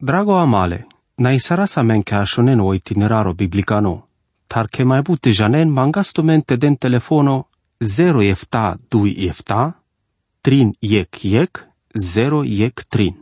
Drago amale, na isara sa men ka shonen o itineraro biblicano, tar ke mai bute janen mangastumente den telefono 0 efta 2 efta, 3 yek 0 yek 3.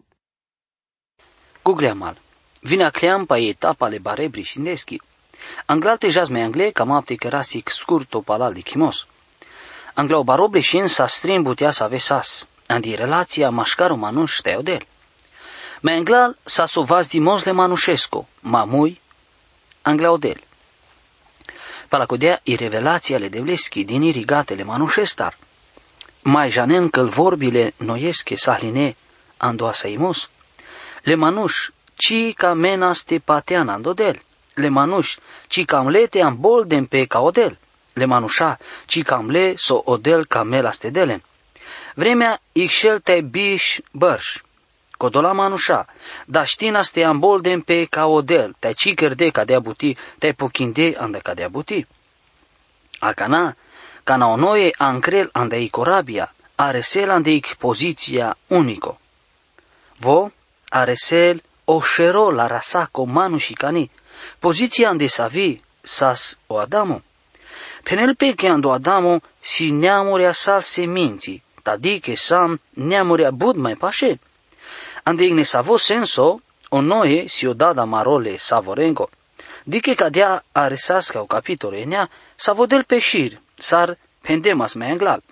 Google amal. Vine acleam pa etapa le barebri shindeschi. Anglalte jasme angle cam apte kerasik scurto palal di chimos. Anglau barobre shin sa strin butea sa vesas. Andi relația mașcaru manuș teodel. Me anglal sa sovaz di mosle manușesco, mamui, anglaodel. Palacodea i revelația le devleschi din irigatele manușestar. Mai janen căl vorbile noiesche sahline andoasa imos. Le manuș, ci ca menas te patean andodel. Le manuș, ci cam lete am bolden pe caodel. Le manușa, ci cam le so odel ca melastedelen. Vremea ixel te biș bărș. Codola manușa, da știna ste am bolden pe caodel. Te cicerde ca dea buti, te pochinde anda ca dea buti. Acana, cana onoie ancrel andei corabia, aresel andeic poziția unico. Vo, aresel o șero la rasaco manușicani, poziția ande savi, sas o Adamo. Penel pe che ando Adamo si neamurea sal seminții, tadiche sam neamurea bud mai pașe. Ande igne savo senso, onoie si o dada marole savorengo. Diche cadea aresasca o capitolo enea, savodel peșir, sar pendemas mai anglal.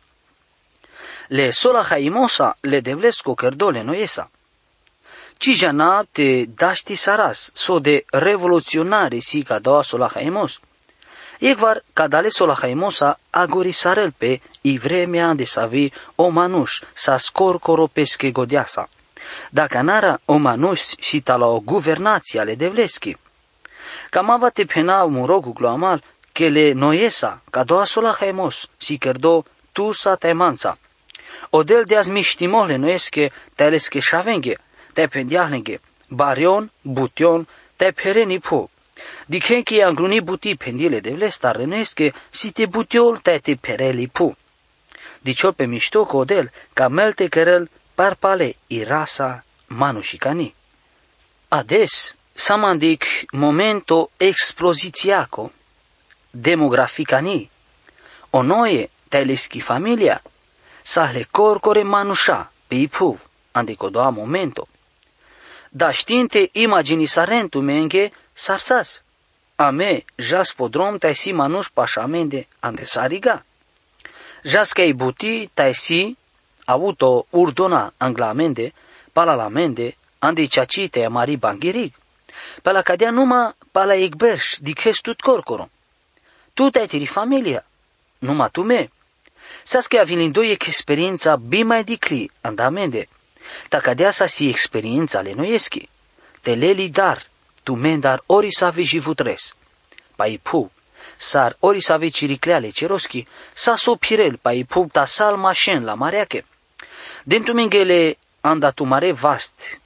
Le sola haimosa le devlesco cerdole noiesa. Cijana te daști saras, so de revoluționare si ca doua sola haimos. Ecvar cadale sola haimosa agori sarel pe i vremea de savi o manuș sa scorcoro pesche godeasa. Dacă nara o manuș si tala o guvernația le devleschi. Cam ava te pena murogu gloamal che le noiesa ca doua sola haimos si kerdo tu sa taimanța. Odel de az miștimole noiesche te lesche șavenghe. Te pendiahlenge, barion, bution, te pereni pu. Dicen che angruni buti pendile de vlestar renuesche, si te butiol te pereli pu. Dicio pe mișto codel, ca melte kerel parpale i rasa manușicani. Ades, samandic momento explozițiaco, demograficani, onoie te leschi familia, sahle corcore manușa, pe ipuv, andico doa momento. Da știinte imaginisarentu menge sarsas. Ame jas podrom tai si manuș pașamende ande sariga. Jas că buti tai si auto urdona anglamende, palalamende, ande ceaci te amari bangirig. Pala cadea numa pala egberș diches tut corcoro. Tu te tiri familia, numa tu me. Sas că avilindoi experiența bimai dicli andamende. Ta cadea sa si experiența le noieschi. Te leli dar, tu mendar ori sa vi jivutres. Pai pu, sar ori sa vi ciricleale ceroschi, sa so pirel pai pu ta sal mașen la mareache. Dentu mingele anda tu mare vast.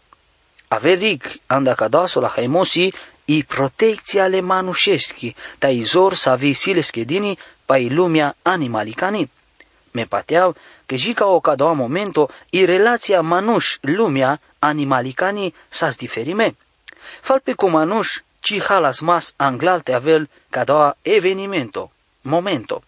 Averig anda cadaso la haimosi i protecția le manușeschi, ta izor sa vi sileschedini pai lumea animalicani. Me pateau că jica o ca doua momento i relația manuș lumea animalicani sas diferime. Falpe cu manuș ci halas mas anglalte avel ca doua evenimento, momento.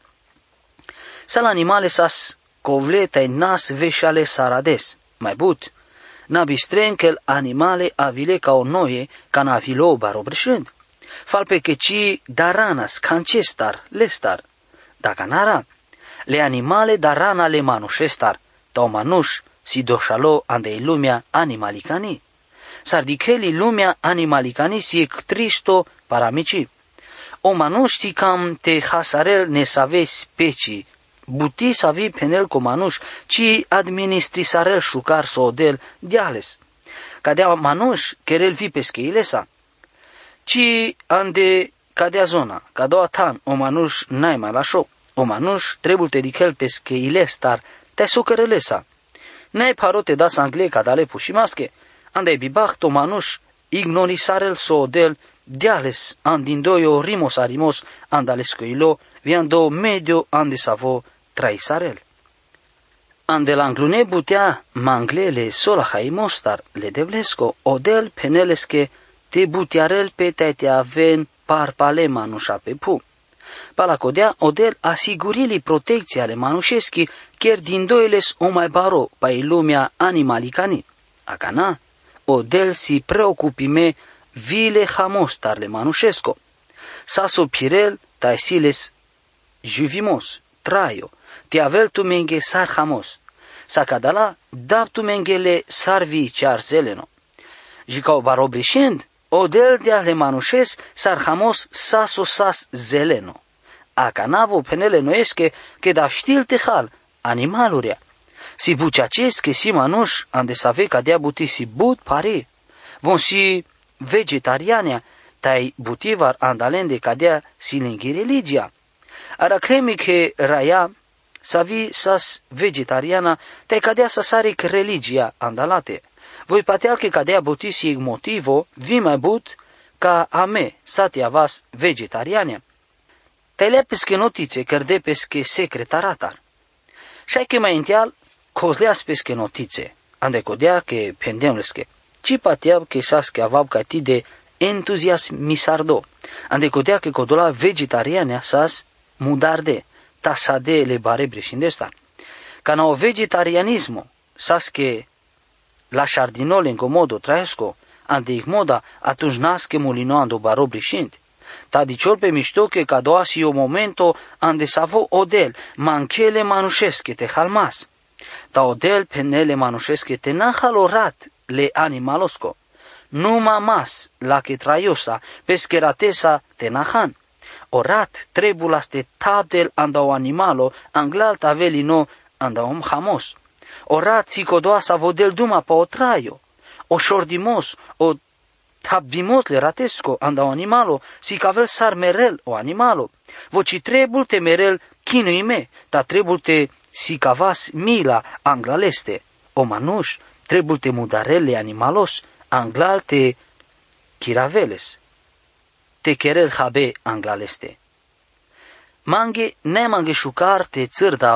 Sal animale sas covleta nas veșale sarades, mai but, nabistrenkel animale avile ca o noie ca navilo barobreșând. Falpe că ci daranas cancestar lestar, dacă nara, le animale darana le manușestar, tau manuș si doșalo andei lumea animalicani. Sardicheli lumea animalicani si ectristo paramici. O manuș si cam te hasarel ne save specii, buti savi penel cu manuș, ci administrisarel șucar soodel diales. Cadea manuș kerel vi pescheilesa. Ci ande cadea zona, cadoa tan o manuș n-ai mai la șoc. O manuș trebuie te dichel pescheile star, te socărelesa. N-ai parote das angle cadale pușimasche, ande bibacht o manuș ignorisarel soodel diales andindoio rimos arimos andalescoilo viando medio ande savo traisarel. ande l'anglune butea manglele sola haimostar le devlesco, odel peneleske te butiarel pe te aven parpale manușa pe pu. Palacodea odel asigurili protecția ale manușeschi chiar din doiles o mai baro pai lumea animalicani. Acana, odel si preocupime vile hamostar le manușesco. Saso pirel taisiles juvimos, traio, te avel tu menge sar hamos. Sacadala dab tu mengele sarvi cear zeleno. Jicau barobrișend, odel de ale manușes sar hamos saso sas zeleno. Acanavo penele noesche che da știl tehal animaluria. Si buceacesche si manuș ande save cadea buti si but pare. Von si vegetariania tai butivar andalende cadea si linghi religia. Ara cremi che raia savi sas vegetariana tai cadea sasaric religia andalate. Voi pateal che cadea buti si motivo vi mai but ca a me satia vas vegetariania. Tai lepesche notițe cărdepesche secretaratar. Șai că mai înteal cozleaspesche notițe, ande codea că pendemlesche. Ci pateab că sasche avab ca ti de entuziasm misardo, ande codea că codola vegetariania sas mudarde, tasade le bare breșindesta. Ca na o vegetarianismo, sasche la șardinole în comodo traesco, ande igmoda atunci nasche mulino ando baro breșind. Ta diciol pe mișto că cadoasi o momento ande savo odel, manchele manușesche te halmas. Ta odel penele manușesche te nahalorat le animalosco. Numa mas la que traiosa, peskeratesa te nahan. Orat trebulas te tabdel anda o animalo, anglalt avelino anda om hamos. Orat sicodoasa vodel duma pa o traio. O șordimos, o tabdimot le ratesco anda o animalo, si cavel sar merel o animalo. Voci trebul te merel chinuime, ta trebul te si cavas mila anglaleste. O manuș, trebul te mudarele animalos, anglal te chiraveles. Te kerel habe anglaleste. Mange ne mange șucar te țârda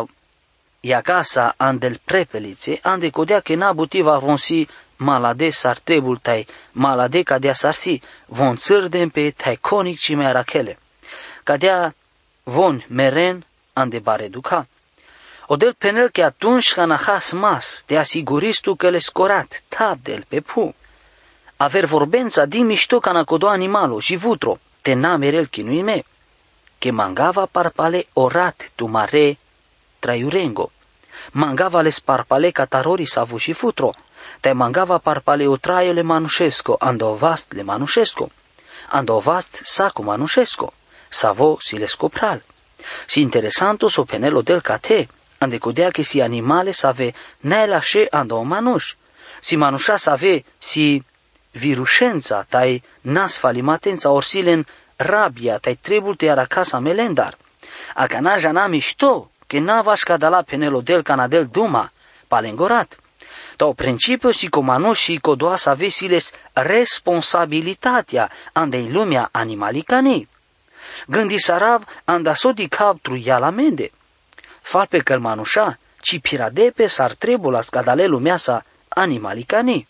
iagasa andel prepelițe, ande codea că n-a butiva vonsi malade sar trebul tai malade cadea sarsi von țârdem pe tai conic ci mai rachele. Cadea von meren ande bare duca. Odel penel că atunci ca nahas mas te asiguriți tu că le scorat tabdel pe pu. Aver vorbența din mișto ca nacodo animalo și vutro te namerel chinuime. Che mangava parpale orat tu mare traiurengo. Mangava les parpale catarori savu și futro. Te mangava parpale o traiole manușesco andovast le manușesco. Andovast saco manușesco. Savo si le scopral. Si interesanto so penelo del cate. Ande codea che si animale save ne lasce ando manuș. Si manușa save si virușența tai nas falimatența orsilen rabia tai trebul te aracasa melendar. Acana jana mișto că n-avaș cadala penelo del canadel duma palengorat. Tau principiu si comanu și codoa să avesiles responsabilitatea andei lumea animalicanii. Gândi sarav andasodi captru ia la mende. Fal pe călmanușa, ci piradepe s-ar trebula scadale lumea sa animalicanii.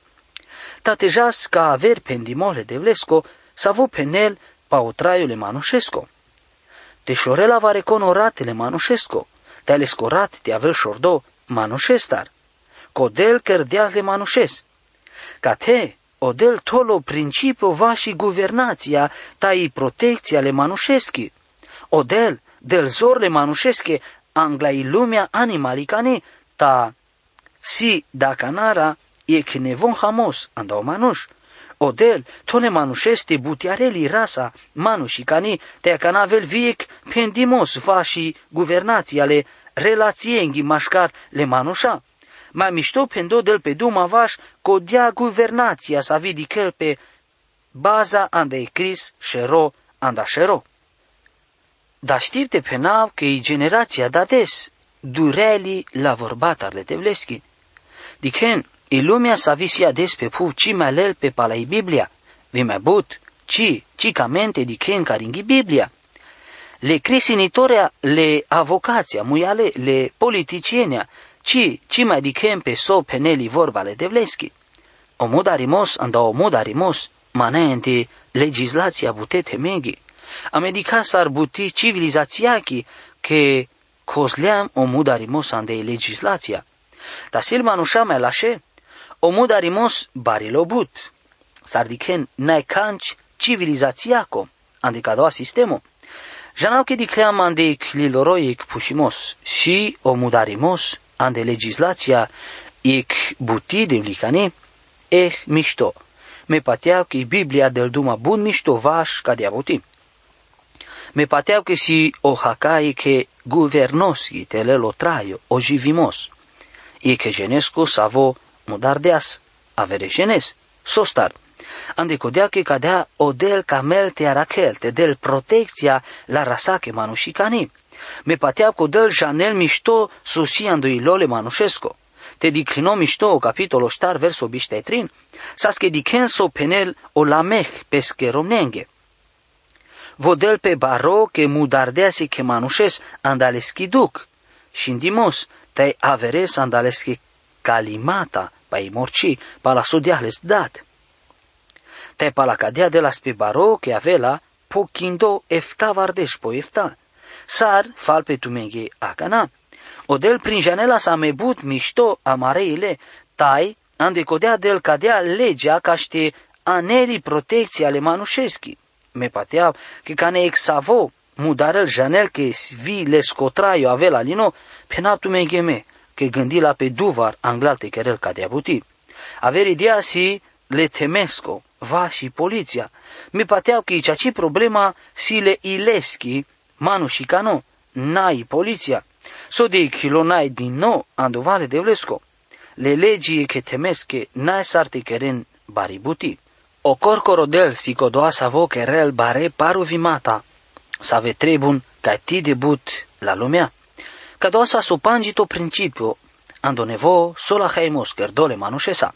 Tatejas ca aver pendimole de vlesco, s-avo penel pa o traiule manușesco. Te șorela va reconoratele manușesco, te-ale scorat te avel șordo manușestar. Codel cărdeazle manușes. Ca te, odel tolo principiu va și guvernația tai protecția le manușeschi. Odel, del zorle manușesche anglai lumea animalicane, ta si dacă nara e că nevon hamos andau manuș. Odel, tole manușeste butiareli rasa manușicani, te canavel viec pendimos va și guvernația le relațienghi mașcar le manușa. Mai mișto pendo del pe duma vaș codea guvernația sa vidicel pe baza ande ecris șero anda șero. Da știpte penav că e generația dades dureli la vorbatarle tevleschi. Dichen, e lumea sa visia des pe pu ci mai lel pe palai Biblia. Vi mai but, ci camente dichen caringhi Biblia. Le crisinitorea, le avocația, muiale, le politicienia, ci mai dichem pe so peneli vorbale de vleski. Omudarimos anda omudarimos, manente legislația butete megi. America s-ar buti civilizația che cosleam omudarimos ande legislația. Ta silma nu mai lașe, omudarimos barilo but. S-ar dicen nai canci civilizațiaco, ande ca doua sistemo. Janau che dicleam ande cliloroic pușimos, și omudarimos ande legislația ic buti de licane, mișto. Me pateau că Biblia del duma bun mișto vaș ca de abuti. Me pateau că si o hacai că guvernos telelo traio o jivimos. E că genesco savo mudardeas avere genes sostar. Ande codea că cadea odel camelte arachelte del protecția la rasache manușicani. Me pateau că del janel mișto susiandu ilole manușesco. Te diclino mișto capitolo star verso biștetrin, sasche dicenso penel o lameh pesche romnenghe. Vodel pe baro che mudardease che manușes andaleschi duc, shindimos te averes andaleschi calimata pa i morci pa la sodiales dat. Te pa la cadea de la spe baro che avela pochindo efta vardeș po efta, sar fal pe tumenghe acana. Odel prin janela s-a mebut mișto amareile, tai, andecodea del cadea legea ca ște aneli protecții ale manușeschi. Me pateau că ca ne exavo mudarel janel că vi le scotraio avela lino, penaptu mengheme, că gândi la pe duvar anglalte kerel cadea buti. Averi idea si le temesco, va și poliția. Me pateau că aici problema si le ileschi, manușicano, n-ai poliția. So de kilonai din nou andovale de vlesco. Le legii che temesche n-ai sarte keren baributi. O corcorodel si codoa savo kerel bare paru vimata. Save trebun ca ti debut la lumea. Cadoa sa sopangito principio ando nevo sola haimos kerdole manușesa.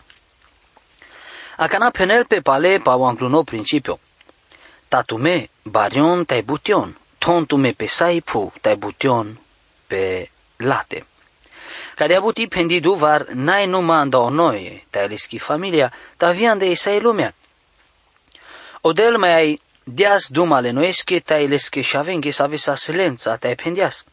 Acana penel pe pale pa o angluno principio. Tatume barion tai bution, tontume pe saipu tai bution pe late. Care abuti pendi duvar n-ai numai anda noi, tai leschi familia, ta vian de isai lumea. Odel mai ai dias dumale noesche, tai lesche șavenghe să avesa silența, tai pendias.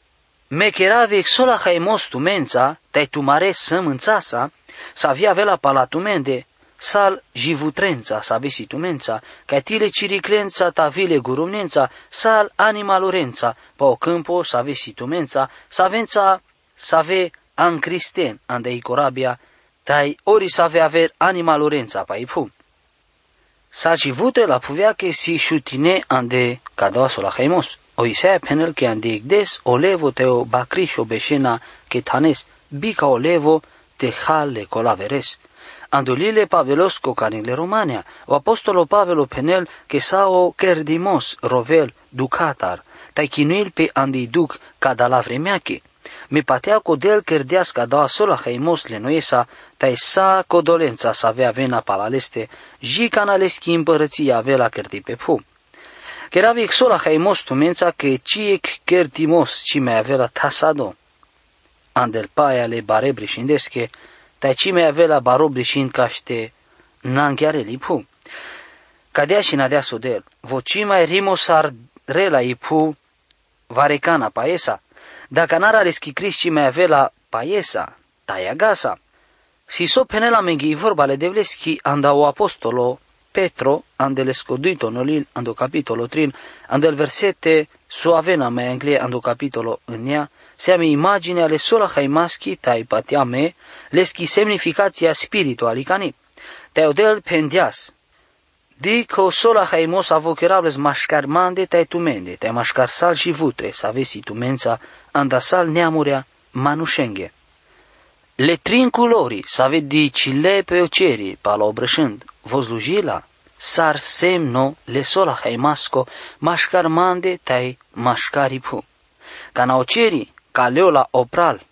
Me kerave sola haimos tumența, tai tumare sămânțasa, să avea vela palatumende, sal jivutrența, să avesi tumența, ca tile ciriclența, ta vile gurumnența, sal animalurența, pa o câmpo, să avesi tumența, să avența, să ave ancristen, andei corabia, tai ori să ave aver animalurența, pa ipu. Sa jivute la puvea che si șutine ande cadoaso la haimos, o isea penel che ande igdes, o levo teo bacrișo beșena che tanes, bica o levo te hale colaveres. Andolile Pavelosco canile Romania, o apostolo Pavelo penel che sao kerdimos rovel ducatar, tai chinuil pe andi duc cada la vremeache. Me patea codel kerdeas cada sola haimos lenoesa, tai sa codolența să avea vena palaleste, ji canaleschi împărăția avea la kerdi pe pu. Keravic sola haimos tumența che ciec kerdimos ci mai avea la tasado. Andel paia le barebri șindesche, tai ci mai avea la barobri șind caște n-anghiare lipu. Cadea și nadea sodel, voci mai rimosar rela ipu varecana paesa, dacă n-ara leschi Cristi mai avea la paesa, taia gasa. Si so penela menghi vorbale de vleschi anda o apostolo Petro andele scoduito nolil ando capitolo 3 andel versete so avena mai angle ando capitolo ânia seami imagine ale sola haimaschi tai patiame leschi semnificația spiritualicani tai odel pendias dico sola haimos avocerables mașcar mande tai tumende tai mașcar sal și vutre să avesi tumența andasal neamurea manușenghe. Le trin culori să vedi cile pe oceri pala obrășând, vozlujila, sar semno le sola haimasco mașcar mande tai mașcari pu. Ca na oceri, ca leola opral,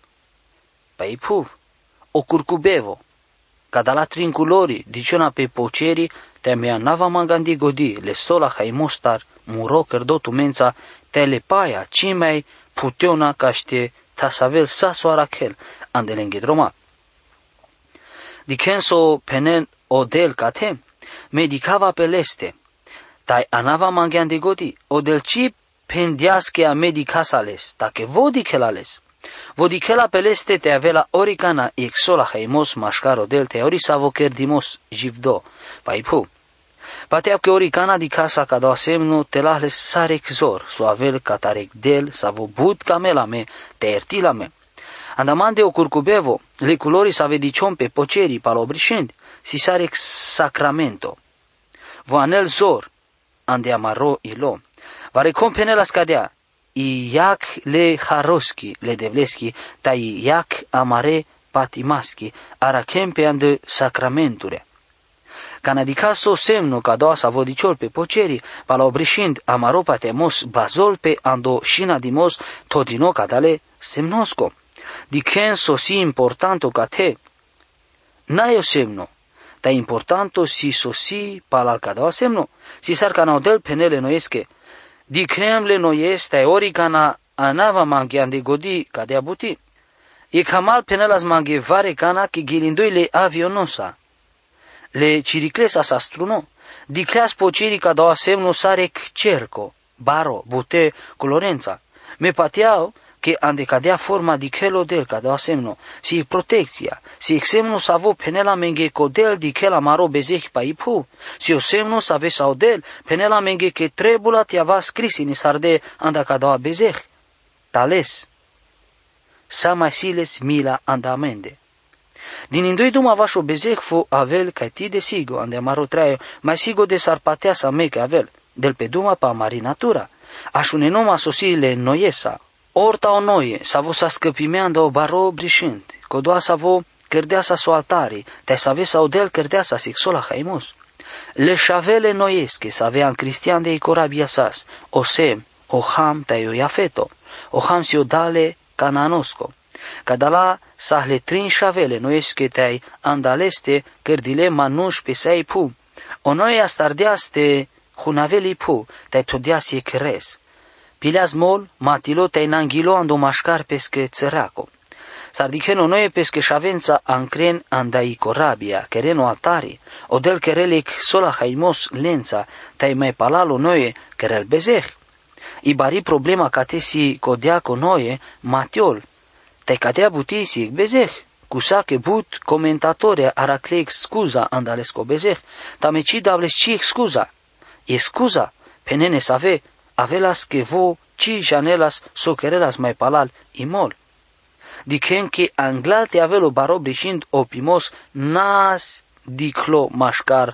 pe pu, o curcubevo, ca da la trin culori, diciona pe poceri, te mea nava mangandi godi, le sola haimostar, muro cărdotu mența, te le paia, cimei, puteona caște ta savel sa so arakel andelenged Roma. Dikenso penen odel kate, medicava peleste, tai anava mangian de godi, odel ci pendiasche a medicasales, tache vodicelales. Vodicela peleste te avela oricana exola haimos mascaro del te ori savo kerdimos jivdo, paipu. Pateau che oricana di casa ca do semnu te lahles sarek zor, so avel catarec del savo bud camelame, te ertilame. Andamande o curcubevo, le culori sa vedicion pe poceri palobrișend, si sarec sacramento. Voanel zor, ande amaro ilo, va recompene la scadea, i iac le haroski, le devleski, ta i iac amare patimaschi, arachempe ande sacramenture. Canadicaso semno ca doa sa vodiciol pe poceri, palobrișind amaro patemos bazol pe ando șina dimos todino cadale semnosco. Dicenso si importanto ca te, n-ai o semno, ta importanto si sosi palal ca doa semno, si sar ca naudel penele noiesche, dicremle noieste ori cana anava mangian de godi ca de abuti. E camal penelas mangi vare cana che gilindoi le avionosa. Le ciriclesa sa struno, dicleas poceri ca doa semno sarec cerco, baro, bute, colorența. Me pateau che ande cadea forma di chelo del ca doa semno, si protecția, si exemno savo penela menge codel di chela maro bezech pa ipu, si o semno save saudel penela menge che trebula ti ava scris in sarde anda ca doa bezech. Tales, sa mai siles mila andamende. Din indoi duma vașo bezech fu avel ca ti de sigo, ande amaro traio, mai sigo de sarpatea sa me ca avel, del pe duma pa marinatura, așune noma sosile noiesa, orta o noie, savo sa scăpimeanda o baro brișind, codoa savo cărdeasa so altari, te save sau del cărdeasa sexola haimos. Le șavele noiesche savean cristian de corabia sas, o sem, o ham te o iafeto, o ham si o dale cananosco. Cadala sahle trin șavele noiesche te andaleste cărdile manuș pe sei pu, o noie astardeaste hunaveli pu, te todiasie cres. Pileaz mol, matilo te nangilo ando mașcar pesche țăraco. Sardiceno noie pesche șavența ancren andai corabia, kereno altari, odel kerelec sola haimos lența, te mai palalo noie kerel bezeh. Ibari problema ca te si codeaco noie, matiol, te cadea butisi bezeh, cusa che but comentatore araclec scuza andalesco bezeh, tameci davles ci excuza, e scuza, penene save, avelas que vo ci janelas soquerelas mai palal imol. Dicen que anglal te avelo baro brișind opimos nas diclo mașcar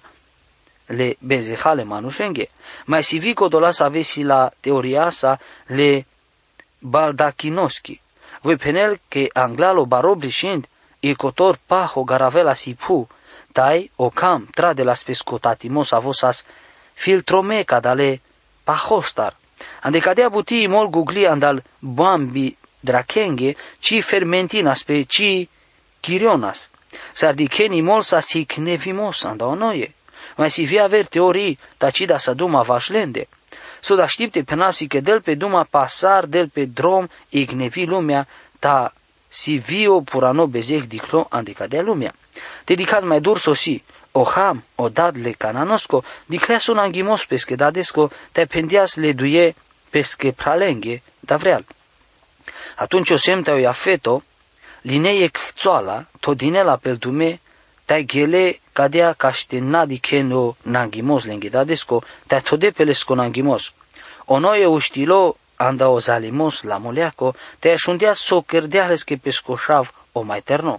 le bezehale manușenghe. Mai sivico dolas avesi la teoria sa le baldachinoschi. Voi penel que anglalo baro brișind e cotor paho garavela sipu, tai o cam trade las pescotatimos avosas filtrome cadale pahostar. Ande cadea butii mol gugli andal bambi drachenghe, ci fermentinas pe ci chirionas. Sardiceni mol sa si knevimos anda o noie. Mai si via aver teorii, tacida sa duma vașlende. So da știpte penasi că del pe duma pasar, del pe drom, ignevi lumea, ta si vio purano bezec diclo ande cadea lumea. Te dicaz mai dur sosi, o ham, o dadle cananosco, dicleas un anghimos pesche dadesco, te pendias le duie pesche pralenghe, da vreal. Atunci o semte o iafeto, lineiec țoala, todinela pel dume, te ghele cadea caște nadiceno nanghimos lenghe dadesco, te tode pelesco nanghimos. O noie uștilo anda o zalimos la moleaco, te așundeas so cărdeales che pescoșav o mai terno.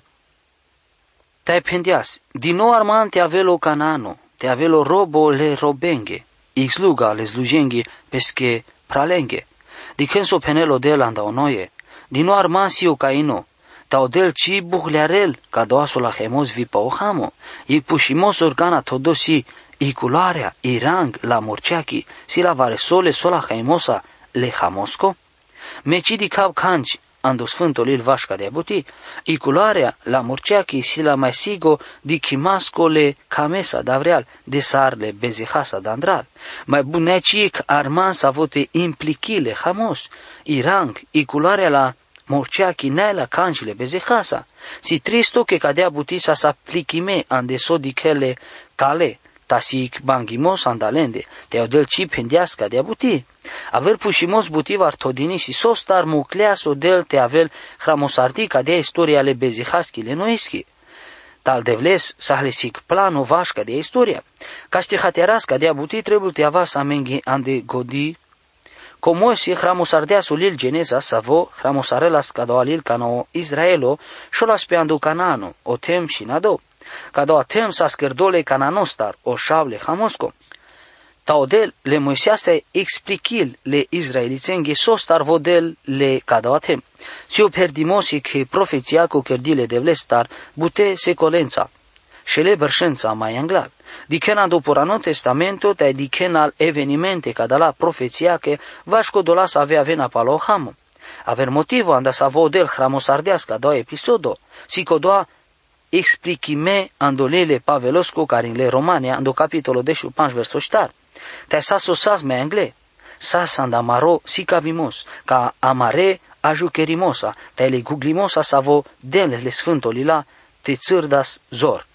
Te pendias, din nou arman te avelo canano, te avelo robo le robenghe, ixluga le slujenghe pesche pralenghe. Dicenso penelo del anda o noie, din nou arman si o caino, ta odel ci buhlearel ca doaso la hemos vipa o hamo, i pușimos organa todo si i culoarea, i rang la morceachi, si la varesole sola haimosa le hamosco? Meci di cap canci, ando sfântul il vașca de abuti, i culoarea la morceachi si la mai sigo di chimasco le camesa davreal, de sarle bezehasa dandral. Mai bunecic arman sa vote implichile hamos, i rang, i culoarea la morceaki nela canjile bezehasa. Si tristo che cadea butisa sa plikime ande sodikele kale, tasik bangimos andalende, te odel ci pendiasca de buti. Aver pushimos buti vartodini si sostar mucleas odel te avel hramosardi cadea istoria le bezihaski le noeski. Tal devles sahlesic plano vașca de istoria. Caște haterasca de abuti trebuie te avas amengi ande godi. Como si hramosardea sulil geneza savo hramosarelas cadoalil cano Israelo șolas pe andu canano, o tem și nado. Cado atem sa scărdole cananostar, o șavle hamosco. Taodel le Moisease expliquil le israelițenghe sostar vodel le cado atem. Si o perdimosi che profeția cu cărdile de vlestar bute secolența. Șele bărșența mai anglal. Dicena do Purano Testamento te dicena al evenimente cada la profeția che vașco dolas avea vena paloham. Aver motivo anda sa vodel hramosardeasca do episodo. Si codoa expliquime andolele pavelosco carinle Romania ando capitolo 15 verso star. Te saso sas me angle. Sas andamaro si cavimos, ca amare ajucherimosa, te le guglimosa savo denle sfântolila te țârdas zor.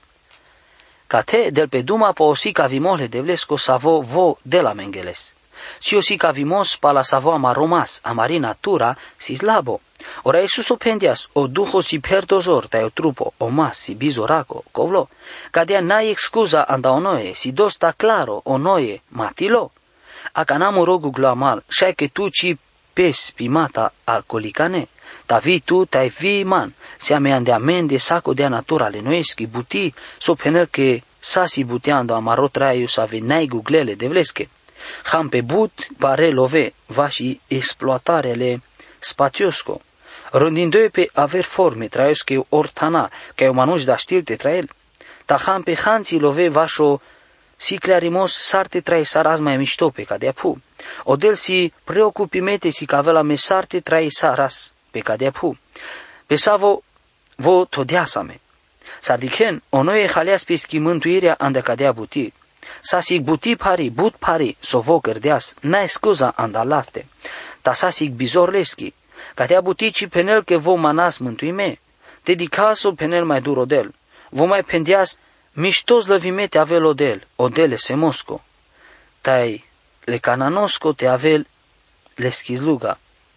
Ca te del pe duma po si cavimole devlesco savo vo de la mengeles. Si o si cavimos pa la savo amaromas, amari natura si slabo. Ora Iisus o pendias, o duho si perdozor, te o trupo, o mas si bizoraco, covlo. Cadea n-ai excuza anda o noie, si dosta claro, o noie, matilo. Acanamo rogu glamal, șai che tu ci pes pimata alcolicane, ta vi tu, tai vi man, se ame amende saco de natura le noeschi, buti, so penel che sasi buteando amaro traiu sa venai guglele de vlesche. Ham pe but, pare love, va și exploatarele spațiosco. Rândind-o pe aver forme, traiosche ortana, ca eu manuși da știl te trael. Ta ham pe hanții love vașo si clarimos sarte trai saraz mai mișto pe cadea pu. Odel si preocupimete si cavela me sarte trai saraz pe cadea pu. Pe savo vo todiasame. Sardichen, o noie haleas pe schimântuirea ande cadea buti. Sasic buti pari, but pari, sovo gărdeas, n-ai scuza andalaste. Ta sasic bizorleschi, cadea butici penel che vo manas mântuime. Dedicaso penel mai dur odel. Vo mai pendias miștos lăvimete avel odele semosco. Tai le cananosco te avel le schizluga.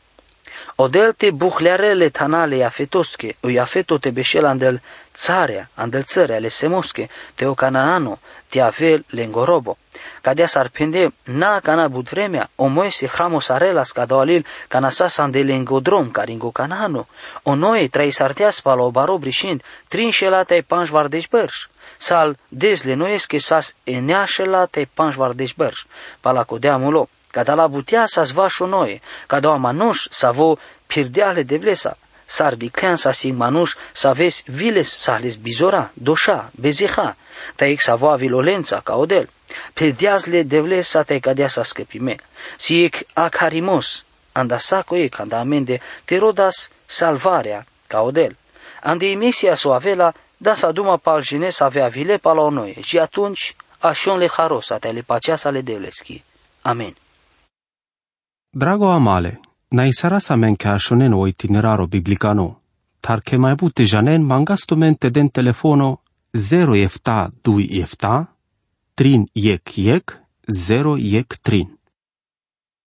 Odel te buhlearele tanale afetosche, o afeto te beșel andel țarea, andel țărea le semosche, te o cananano, te avel le ngorobo. Cadea s-ar pende, na cana but vremea, o moese hramos arelas cadoalil, cana sas andel engodrom, caringo canano, o noie trai sarteas pala o baro brișind, trinșelate panș vardeș bărș. Sal dezle noesche sas eneașelate panș vardeș bărș, pala codeamulo. Cada la butea sa zvașo noie, cada o manuș sa vo pirdeale de vlesa, s-ar diclean sa sig manuș sa vezi viles sa les bizora, doșa, bezeha, ta ex sa voa vilolența ca odel, pirdeazle de vlesa ta cadea sa scăpime, si ec acarimos, anda saco ec, anda amende, te rodas salvarea ca odel, ande imisia so avela, da sa duma pal jine sa avea vile pa la o noie, și atunci așon le haros, ata le pacea sa le devleschi. Amen. Drago amale, na isarasa menkäshonen o itineraro biblicano, tar ke mai bute janen mangastumente den telefono 0 efta 2 efta, 3 yek 0 yek 3.